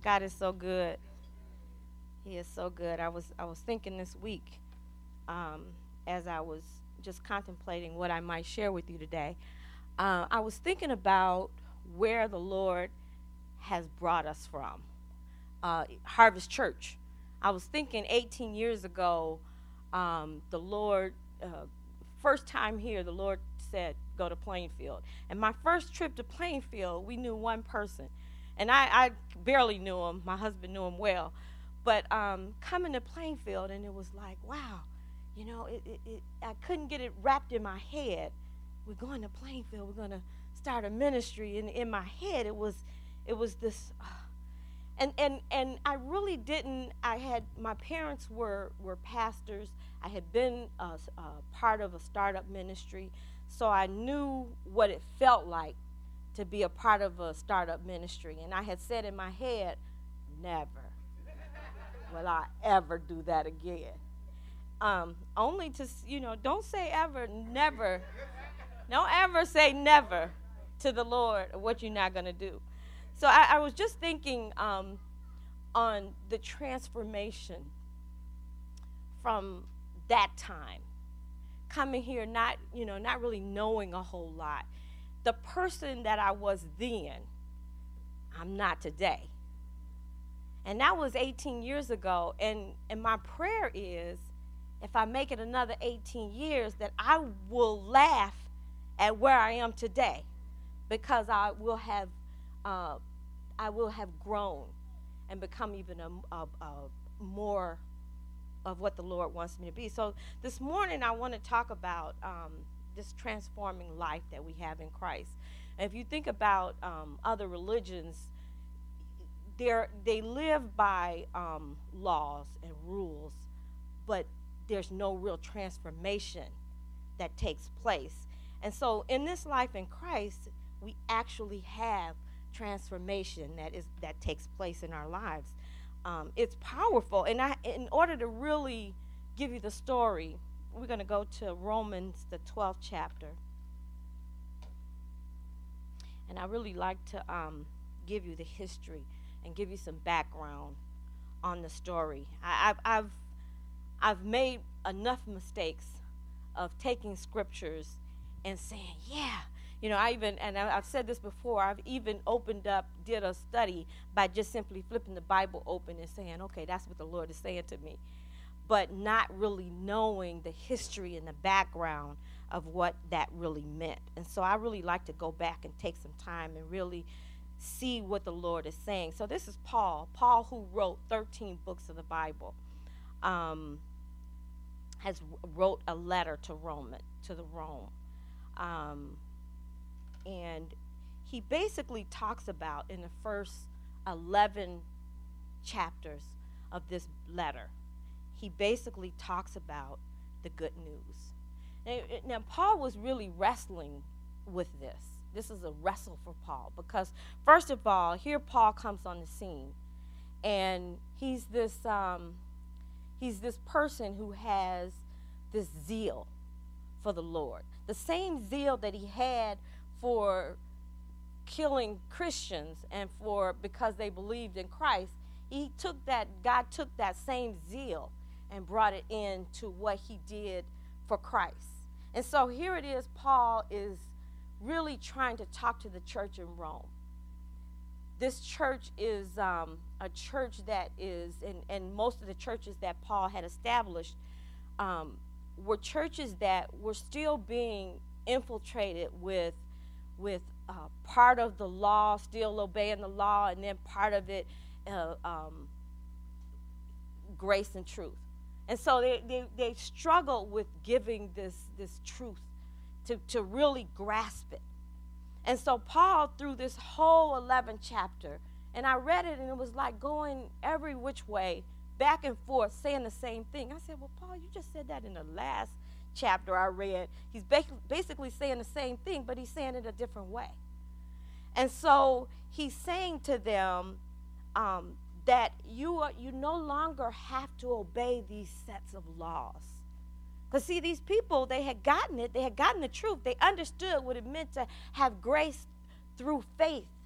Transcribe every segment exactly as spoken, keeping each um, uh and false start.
God is so good. He is so good. I was I was thinking this week, um, as I was just contemplating what I might share with you today. Uh, I was thinking about where the Lord has brought us from. Uh, Harvest Church. I was thinking eighteen years ago, um, the Lord, uh, first time here, the Lord said, go to Plainfield. And my first trip to Plainfield, we knew one person. And I, I barely knew him. My husband knew him well. But um, coming to Plainfield, and it was like, wow, you know, it, it, it, I couldn't get it wrapped in my head. We're going to Plainfield. We're going to start a ministry. And in my head, it was, it was this, uh, and and and I really didn't. I had my parents were were pastors. I had been a, a part of a startup ministry, so I knew what it felt like to be a part of a startup ministry. And I had said in my head, never will I ever do that again. Um, only to, you know, don't say ever, never. Don't ever say never to the Lord what you're not going to do. So I, I was just thinking um, on the transformation from that time, coming here not, you know, not really knowing a whole lot. The person that I was then, I'm not today. And that was eighteen years ago. And, and my prayer is, if I make it another eighteen years, that I will laugh at where I am today, because I will have uh, I will have grown and become even a, a, a more of what the Lord wants me to be. So this morning I want to talk about um, this transforming life that we have in Christ. And if you think about um, other religions, they're, they live by um, laws and rules, but there's no real transformation that takes place. And so in this life in Christ, we actually have transformation that is that takes place in our lives. Um, it's powerful. And I, in order to really give you the story, we're going to go to Romans, the twelfth chapter. And I really like to um, give you the history and give you some background on the story. I, I've, I've, I've made enough mistakes of taking scriptures and saying, yeah, you know, I even, and I, I've said this before, I've even opened up, did a study by just simply flipping the Bible open and saying, okay, that's what the Lord is saying to me, but not really knowing the history and the background of what that really meant. And so I really like to go back and take some time and really see what the Lord is saying. So this is Paul, Paul who wrote thirteen books of the Bible, um, has wrote a letter to Roman, to the Rome. Um, and he basically talks about in the first eleven chapters of this letter, he basically talks about the good news. Now, now Paul was really wrestling with this. This is a wrestle for Paul because, first of all, here Paul comes on the scene, and he's this um, he's this person who has this zeal for the Lord. The same zeal that he had for killing Christians and for because they believed in Christ, he took that, God took that same zeal and brought it into what he did for Christ. And so here it is, Paul is really trying to talk to the church in Rome. This church is um, a church that is, and, and most of the churches that Paul had established um, were churches that were still being infiltrated with with uh, part of the law, still obeying the law, and then part of it uh, um, grace and truth. And so they, they, they struggle with giving this, this truth to, to really grasp it. And so Paul, through this whole eleventh chapter, and I read it, and it was like going every which way, back and forth, saying the same thing. I said, well, Paul, you just said that in the last chapter I read. He's basically saying the same thing, but he's saying it a different way. And so he's saying to them um, that you are, you no longer have to obey these sets of laws. Because, see, these people, they had gotten it. They had gotten the truth. They understood what it meant to have grace through faith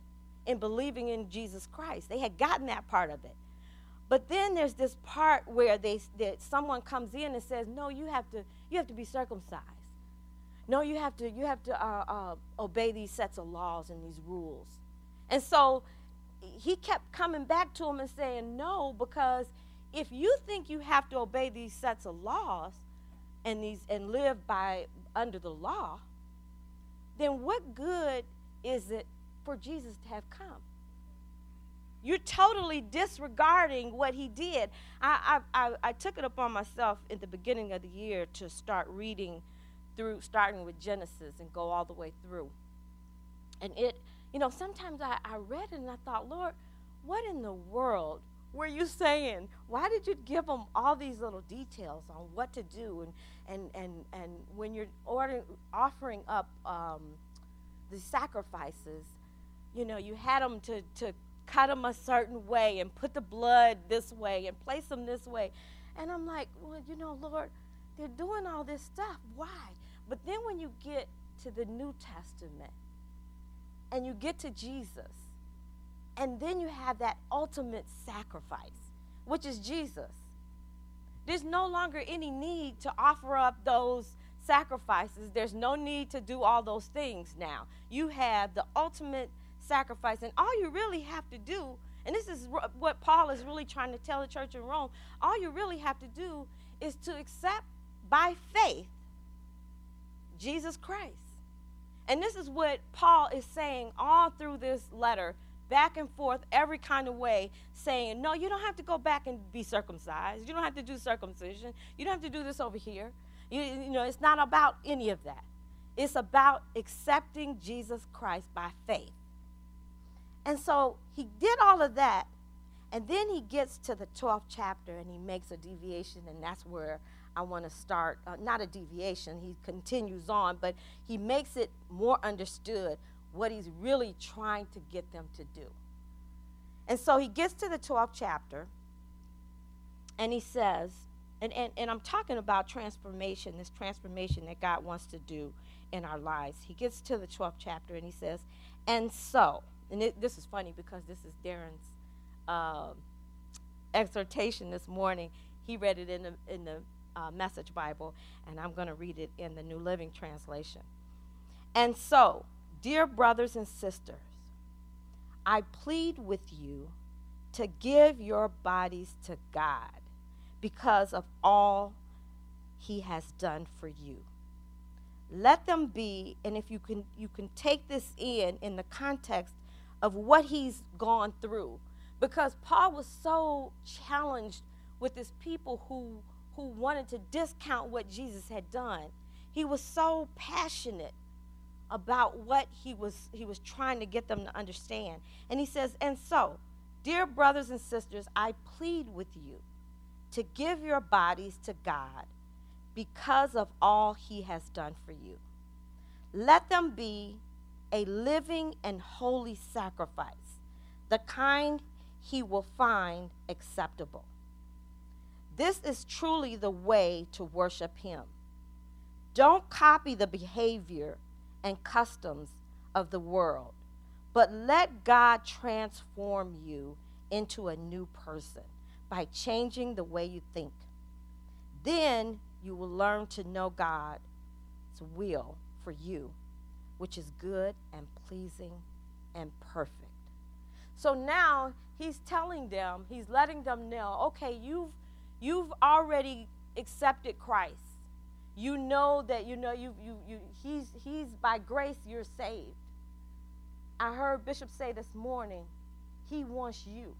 in believing in Jesus Christ. They had gotten that part of it. But then there's this part where they that someone comes in and says, "No, you have to you have to be circumcised. No, you have to you have to uh, uh, obey these sets of laws and these rules." And so he kept coming back to him and saying, "No, because if you think you have to obey these sets of laws and these and live by under the law, then what good is it for Jesus to have come? You're totally disregarding what he did." I, I, I, I took it upon myself at the beginning of the year to start reading through, starting with Genesis and go all the way through. And it, you know, sometimes I, I read it and I thought, Lord, what in the world were you saying? Why did you give them all these little details on what to do? And and and, and when you're ordering, offering up um, the sacrifices, you know, you had them to, to cut them a certain way and put the blood this way and place them this way. And I'm like, well, you know, Lord, they're doing all this stuff. Why? But then when you get to the New Testament and you get to Jesus, and then you have that ultimate sacrifice, which is Jesus. There's no longer any need to offer up those sacrifices. There's no need to do all those things now. You have the ultimate sacrifice, and all you really have to do, and this is what Paul is really trying to tell the church in Rome, all you really have to do is to accept by faith Jesus Christ. And this is what Paul is saying all through this letter, back and forth, every kind of way, saying, no, you don't have to go back and be circumcised. You don't have to do circumcision. You don't have to do this over here. You, you know, it's not about any of that. It's about accepting Jesus Christ by faith. And so he did all of that, and then he gets to the twelfth chapter, and he makes a deviation, and that's where I want to start. Uh, not a deviation. He continues on, but he makes it more understood what he's really trying to get them to do. And so he gets to the twelfth chapter, and he says, and, and, and I'm talking about transformation, this transformation that God wants to do in our lives. He gets to the twelfth chapter, and he says, and so, and it, this is funny because this is Darren's uh, exhortation this morning. He read it in the, in the uh, Message Bible, and I'm going to read it in the New Living Translation. And so, dear brothers and sisters, I plead with you to give your bodies to God because of all he has done for you. Let them be, and if you can you can take this in in the context of what he's gone through, because Paul was so challenged with his people who who wanted to discount what Jesus had done. He was so passionate about what he was he was trying to get them to understand. And he says, and so, dear brothers and sisters, I plead with you to give your bodies to God because of all he has done for you. Let them be a living and holy sacrifice, the kind he will find acceptable. This is truly the way to worship him. Don't copy the behavior and customs of the world, but let God transform you into a new person by changing the way you think. Then you will learn to know God's will for you, which is good and pleasing and perfect. So now he's telling them, he's letting them know, okay, you've you've already accepted Christ. You know that you know you you you he's he's by grace you're saved. I heard Bishop say this morning, he wants you.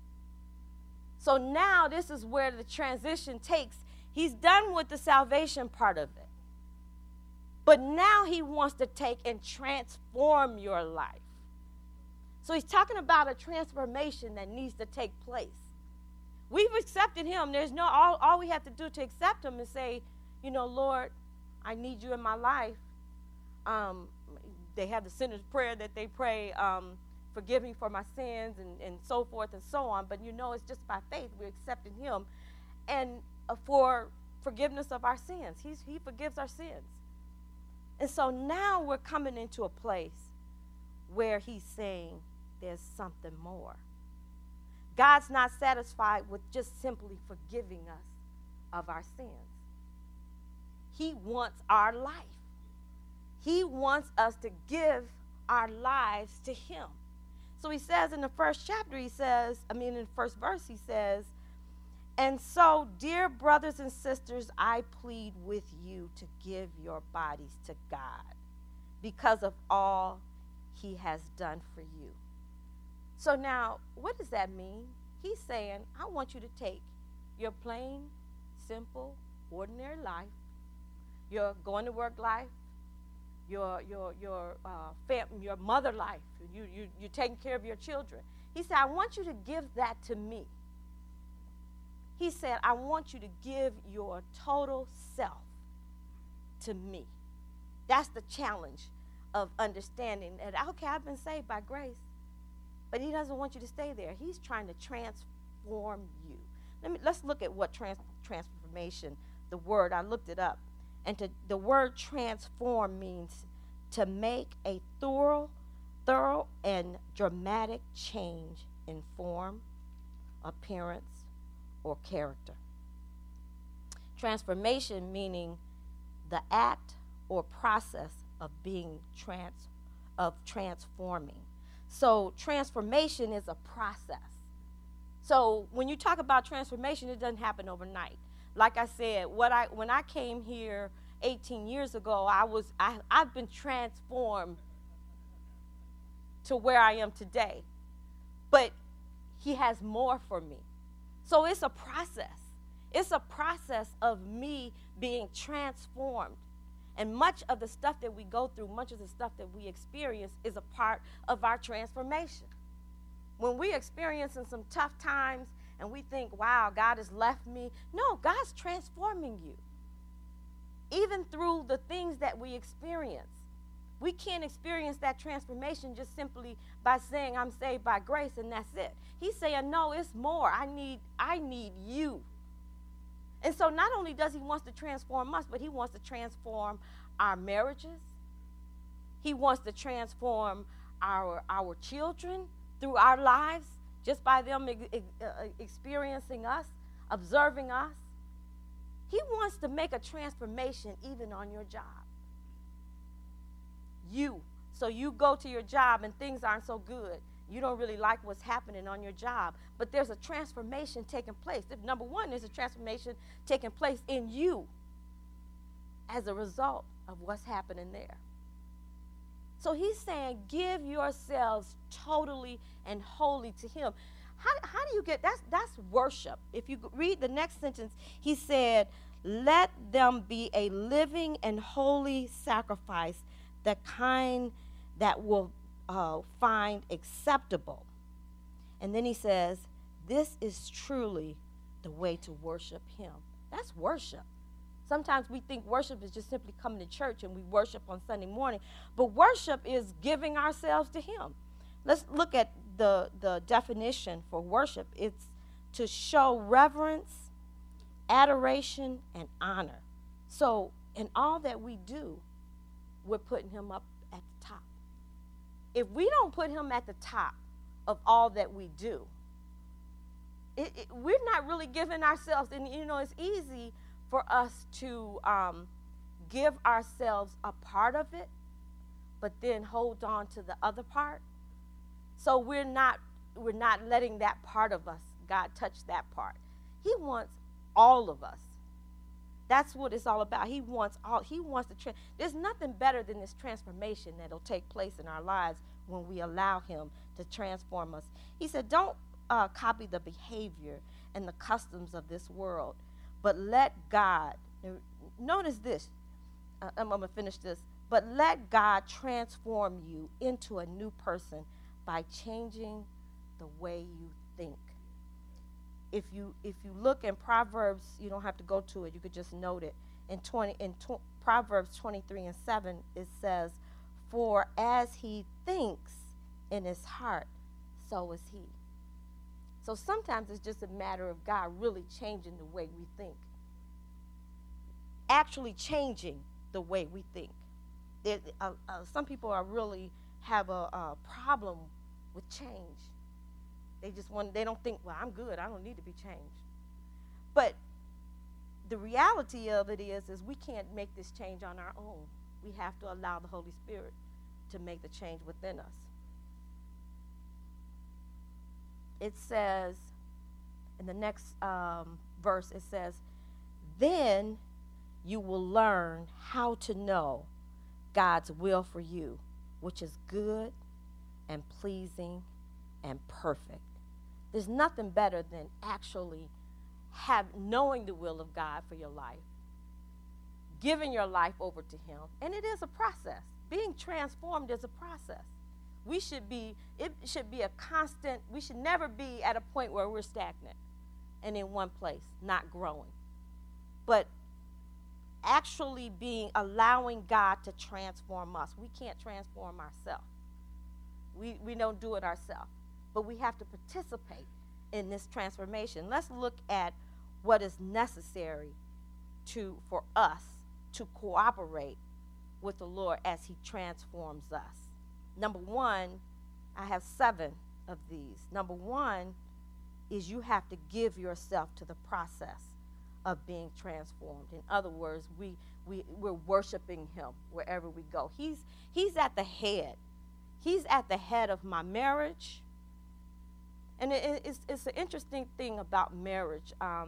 So now this is where the transition takes. He's done with the salvation part of it. But now he wants to take and transform your life. So he's talking about a transformation that needs to take place. We've accepted him. There's no, all, all we have to do to accept him is say, you know, Lord, I need you in my life. Um, they have the sinner's prayer that they pray, um, forgive me for my sins and, and so forth and so on. But, you know, it's just by faith we're accepting him. And uh, for forgiveness of our sins. He's, he forgives our sins. And so now we're coming into a place where he's saying there's something more. God's not satisfied with just simply forgiving us of our sins. He wants our life. He wants us to give our lives to him. So he says in the first chapter, he says, I mean, in the first verse, he says, and so, dear brothers and sisters, I plead with you to give your bodies to God because of all he has done for you. So now, what does that mean? He's saying, I want you to take your plain, simple, ordinary life, your going to work life, your your your uh, fam- your mother life, you, you, you're taking care of your children. He said, I want you to give that to me. He said, I want you to give your total self to me. That's the challenge of understanding that, okay, I've been saved by grace, but he doesn't want you to stay there. He's trying to transform you. Let me, let's look at what trans, transformation, the word, I looked it up. And to, the word transform means to make a thorough, thorough and dramatic change in form, appearance, or character. Transformation meaning the act or process of being trans of transforming. So transformation is a process. So when you talk about transformation, it doesn't happen overnight. Like I said, what I when I came here eighteen years ago, I was I, I've been transformed to where I am today. But he has more for me. So it's a process. It's a process of me being transformed. And much of the stuff that we go through, much of the stuff that we experience is a part of our transformation. When we're experiencing some tough times and we think, wow, God has left me. No, God's transforming you. Even through the things that we experience. We can't experience that transformation just simply by saying I'm saved by grace and that's it. He's saying, no, it's more. I need, I need you. And so not only does he want to transform us, but he wants to transform our marriages. He wants to transform our, our children through our lives just by them ex- experiencing us, observing us. He wants to make a transformation even on your job. You. So you go to your job and things aren't so good. You don't really like what's happening on your job. But there's a transformation taking place. If, number one, there's a transformation taking place in you as a result of what's happening there. So he's saying, give yourselves totally and wholly to him. How, how do you get, that's, that's worship. If you read the next sentence, he said, let them be a living and holy sacrifice, the kind that will uh, find acceptable. And then he says, this is truly the way to worship him. That's worship. Sometimes we think worship is just simply coming to church and we worship on Sunday morning. But worship is giving ourselves to him. Let's look at the, the definition for worship. It's to show reverence, adoration, and honor. So in all that we do, we're putting him up at the top. If we don't put him at the top of all that we do, it, it, we're not really giving ourselves, and you know, it's easy for us to um, give ourselves a part of it, but then hold on to the other part. So we're not we're not letting that part of us, God, touch that part. He wants all of us. That's what it's all about. He wants all. He wants to. Tra- There's nothing better than this transformation that'll take place in our lives when we allow him to transform us. He said, don't uh, copy the behavior and the customs of this world, but let God, notice this, uh, I'm going to finish this, but let God transform you into a new person by changing the way you think. If you if you look in Proverbs, you don't have to go to it, you could just note it. In twenty in tw- Proverbs twenty-three and seven, it says, for as he thinks in his heart, so is he. So sometimes it's just a matter of God really changing the way we think. Actually changing the way we think. It, uh, uh, some people are really have a, a problem with change. They just want, they don't think, well, I'm good. I don't need to be changed. But the reality of it is, is we can't make this change on our own. We have to allow the Holy Spirit to make the change within us. It says, in the next um, verse, it says, then you will learn how to know God's will for you, which is good and pleasing and perfect. There's nothing better than actually have knowing the will of God for your life, giving your life over to him. And it is a process. Being transformed is a process. We should be, it should be a constant, we should never be at a point where we're stagnant and in one place, not growing. But actually being, allowing God to transform us. We can't transform ourselves. We, we don't do it ourselves. But we have to participate in this transformation. Let's look at what is necessary to for us to cooperate with the Lord as he transforms us. Number one, I have seven of these. Number one is you have to give yourself to the process of being transformed. In other words, we, we, we're worshiping him wherever we go. He's, he's at the head. He's at the head of my marriage. And it, it's, it's an interesting thing about marriage. Um,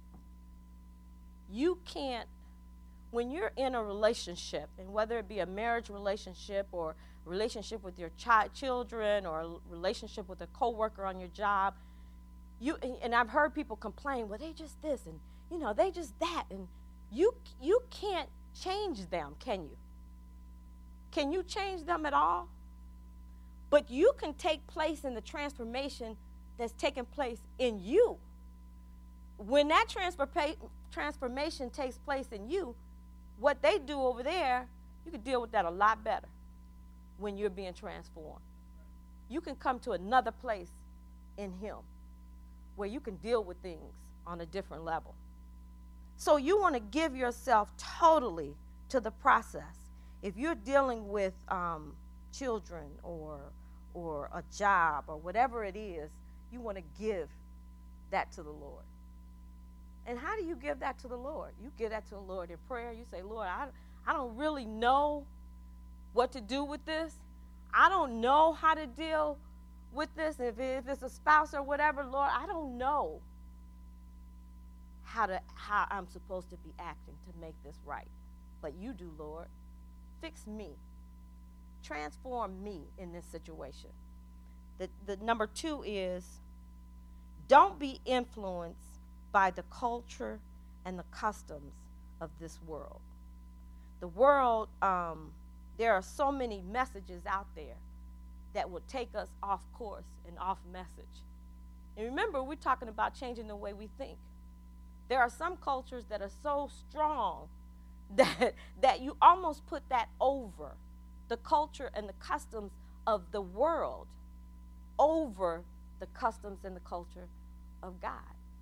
you can't, when you're in a relationship, and whether it be a marriage relationship or a relationship with your child, children or a relationship with a coworker on your job, you and I've heard people complain, well, they just this and, you know, they just that. And you you can't change them, can you? Can you change them at all? But you can take place in the transformation that's taking place in you. When that transfer, transformation takes place in you, what they do over there, you can deal with that a lot better when you're being transformed. You can come to another place in him where you can deal with things on a different level. So you want to give yourself totally to the process. If you're dealing with um, children or or a job or whatever it is, you want to give that to the Lord. And how do you give that to the Lord? You give that to the Lord in prayer. You say, Lord, I, I don't really know what to do with this. I don't know how to deal with this. If, if it's a spouse or whatever, Lord, I don't know how to how I'm supposed to be acting to make this right. But you do, Lord. Fix me. Transform me in this situation. The, the number two is, don't be influenced by the culture and the customs of this world. The world, um, there are so many messages out there that will take us off course and off message. And remember, we're talking about changing the way we think. There are some cultures that are so strong that, that you almost put that over the culture and the customs of the world over the customs and the culture of God.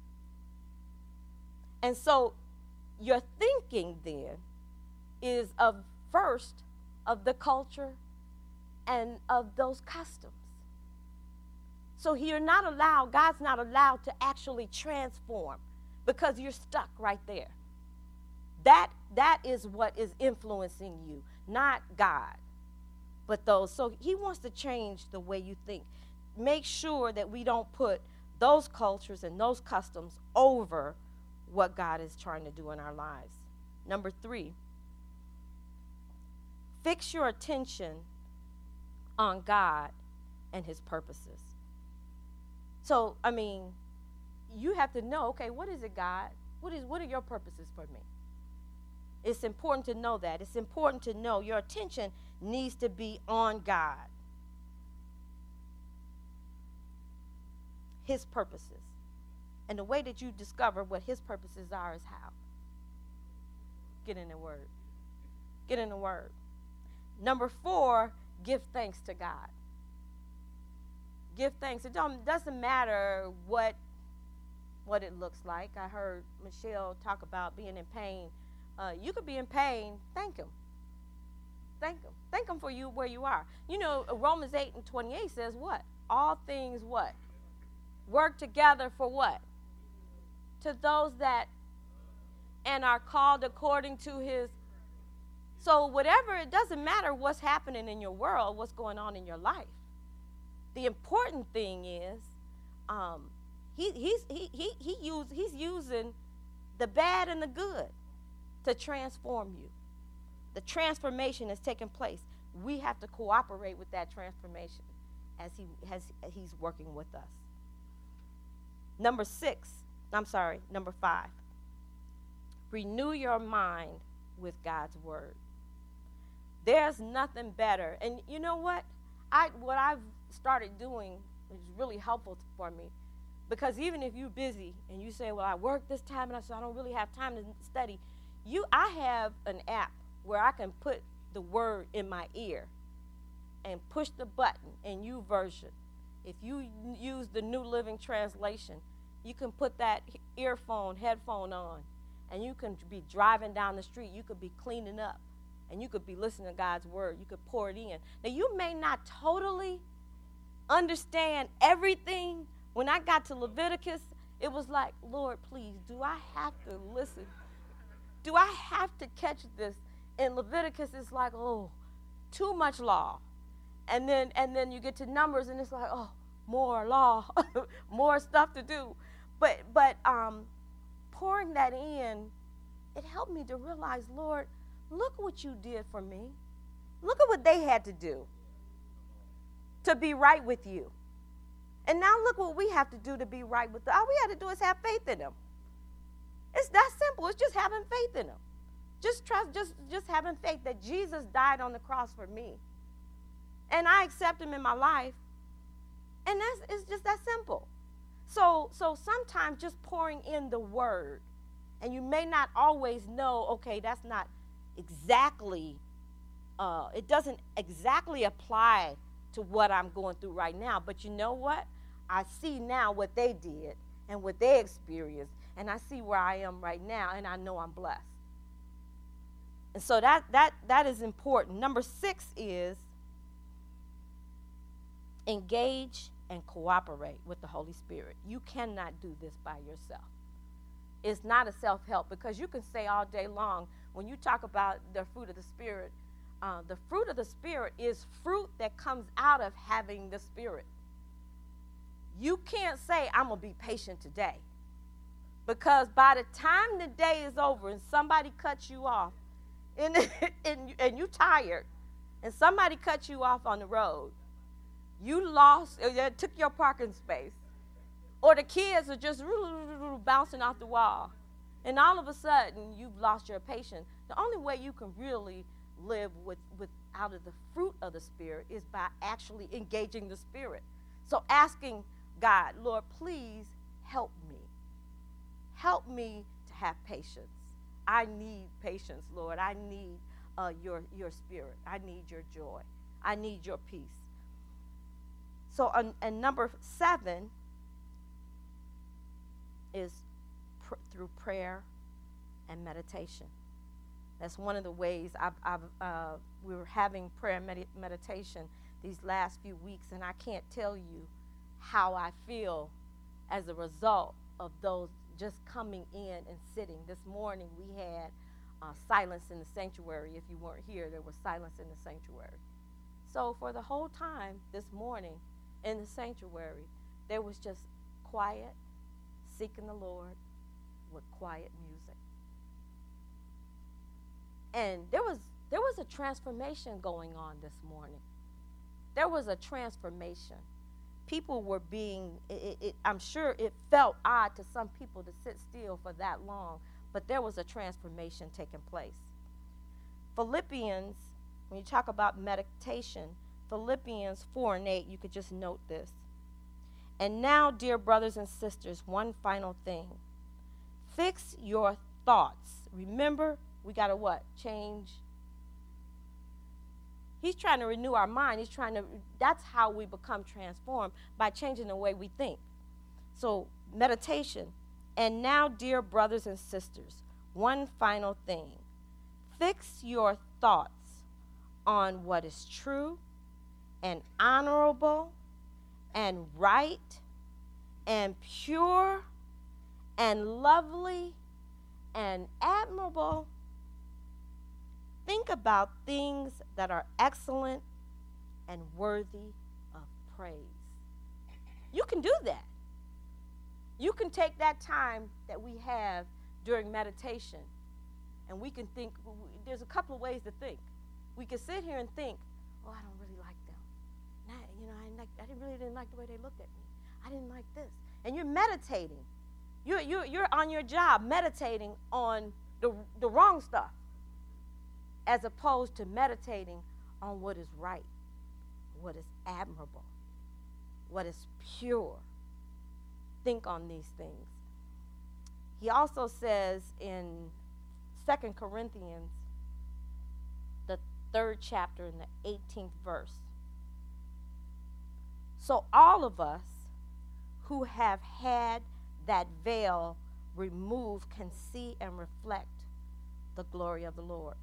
And so your thinking then is of first of the culture and of those customs. So you're not allowed, God's not allowed to actually transform because you're stuck right there. That that is what is influencing you, not God, but those. So he wants to change the way you think. Make sure that we don't put those cultures and those customs over what God is trying to do in our lives. Number three, fix your attention on God and his purposes. So, I mean, you have to know, okay, what is it, God? What is what are your purposes for me? It's important to know that. It's important to know your attention needs to be on God. His purposes. And the way that you discover what his purposes are is how? Get in the word. Get in the word. Number four, give thanks to God. Give thanks. It don't, doesn't matter what, what it looks like. I heard Michelle talk about being in pain. Uh, you could be in pain. Thank him. Thank him. Thank him for you where you are. You know, Romans eight and twenty-eight says what? all things what? Work together for what? To those that and are called according to his. So whatever, it doesn't matter what's happening in your world, what's going on in your life. The important thing is um, he, he's, he, he, he use, he's using the bad and the good to transform you. The transformation is taking place. We have to cooperate with that transformation as he has he's working with us. Number six, I'm sorry, number five. Renew your mind with God's word. There's nothing better. And you know what? I what I've started doing is really helpful for me. Because even if you're busy and you say, well, I work this time and I so I don't really have time to study, you I have an app where I can put the word in my ear and push the button in YouVersion. If you use the New Living Translation, you can put that earphone, headphone on, and you can be driving down the street. You could be cleaning up, and you could be listening to God's word. You could pour it in. Now, you may not totally understand everything. When I got to Leviticus, it was like, Lord, please, do I have to listen? Do I have to catch this? In Leviticus, it's like, oh, too much law. And then and then you get to Numbers, and it's like, oh, more law, more stuff to do. But but um, pouring that in, it helped me to realize, Lord, look what you did for me. Look at what they had to do to be right with you. And now look what we have to do to be right with them. All we have to do is have faith in them. It's that simple. It's just having faith in them. Just trust, just, just having faith that Jesus died on the cross for me. And I accept him in my life. And that's it's just that simple. So so sometimes just pouring in the word, and you may not always know, okay, that's not exactly, uh, it doesn't exactly apply to what I'm going through right now. But you know what? I see now what they did and what they experienced, and I see where I am right now, and I know I'm blessed. And so that that that is important. Number six is engage and cooperate with the Holy Spirit. You cannot do this by yourself. It's not a self-help, because you can say all day long, when you talk about the fruit of the Spirit, uh, the fruit of the Spirit is fruit that comes out of having the Spirit. You can't say, I'm going to be patient today. Because by the time the day is over and somebody cuts you off, and, and, and you're tired, and somebody cuts you off on the road, you lost, or they took your parking space, or the kids are just bouncing off the wall, and all of a sudden you've lost your patience. The only way you can really live with, with out of the fruit of the Spirit is by actually engaging the Spirit. So asking God, Lord, please help me. Help me to have patience. I need patience, Lord. I need uh, your, your Spirit. I need your joy. I need your peace. So, uh, and number seven is pr- through prayer and meditation. That's one of the ways I've, I've uh, we were having prayer and med- meditation these last few weeks, and I can't tell you how I feel as a result of those just coming in and sitting. This morning we had uh, silence in the sanctuary. If you weren't here, there was silence in the sanctuary. So for the whole time this morning in the sanctuary, there was just quiet, seeking the Lord with quiet music. And there was there was a transformation going on this morning. There was a transformation. People were being, it, it, I'm sure it felt odd to some people to sit still for that long, but there was a transformation taking place. Philippians, when you talk about meditation, Philippians four and eight, you could just note this. And now, dear brothers and sisters, one final thing. Fix your thoughts. Remember, we got to what? Change. He's trying to renew our mind. He's trying to, that's how we become transformed, by changing the way we think. So, meditation. And now, dear brothers and sisters, one final thing. Fix your thoughts on what is true and honorable and right and pure and lovely and admirable. Think about things that are excellent and worthy of praise. You can do that. You can take that time that we have during meditation, and we can think. There's a couple of ways to think. We can sit here and think, oh, I don't really like them. Nah, you know, I, didn't like, I didn't really didn't like the way they looked at me. I didn't like this. And you're meditating. You're, you're, you're on your job meditating on the, the wrong stuff, as opposed to meditating on what is right, what is admirable, what is pure. Think on these things. He also says in Second Corinthians, the third chapter, in the eighteenth verse, so all of us who have had that veil removed can see and reflect the glory of the Lord.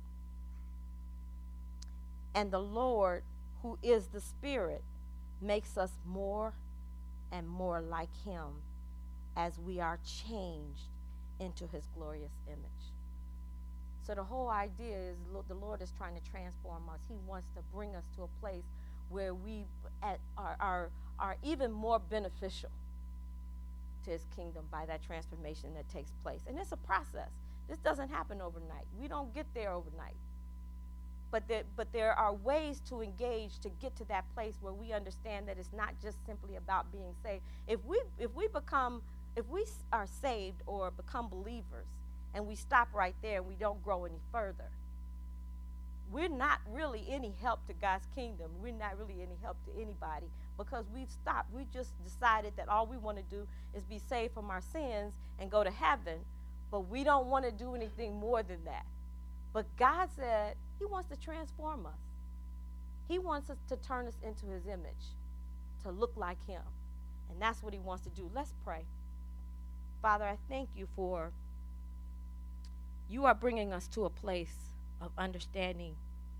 And the Lord, who is the Spirit, makes us more and more like him as we are changed into his glorious image. So the whole idea is the Lord is trying to transform us. He wants to bring us to a place where we are, are, are even more beneficial to his kingdom by that transformation that takes place. And it's a process. This doesn't happen overnight. We don't get there overnight. But there, but there are ways to engage to get to that place where we understand that it's not just simply about being saved. If we if we become if we are saved or become believers and we stop right there and we don't grow any further, we're not really any help to God's kingdom. We're not really any help to anybody because we've stopped. We just decided that all we want to do is be saved from our sins and go to heaven, but we don't want to do anything more than that. But God said he wants to transform us. He wants us to turn us into his image, to look like him. And that's what he wants to do. Let's pray. Father, I thank you for you are bringing us to a place of understanding,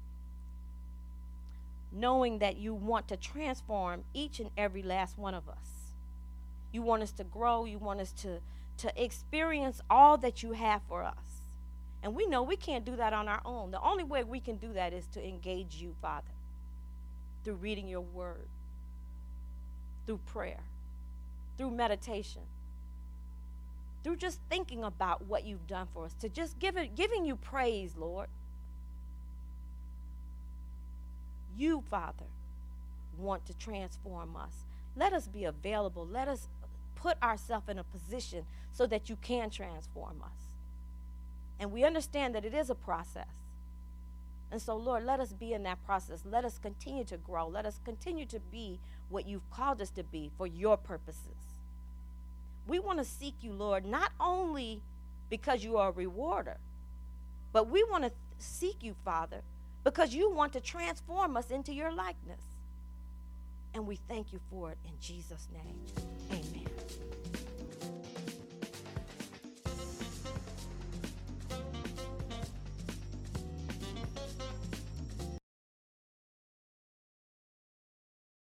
knowing that you want to transform each and every last one of us. You want us to grow. You want us to, to experience all that you have for us. And we know we can't do that on our own. The only way we can do that is to engage you, Father, through reading your word, through prayer, through meditation, through just thinking about what you've done for us, to just give it, giving you praise, Lord. You, Father, want to transform us. Let us be available. Let us put ourselves in a position so that you can transform us. And we understand that it is a process. And so, Lord, let us be in that process. Let us continue to grow. Let us continue to be what you've called us to be for your purposes. We want to seek you, Lord, not only because you are a rewarder, but we want to seek you, Father, because you want to transform us into your likeness. And we thank you for it in Jesus' name. Amen.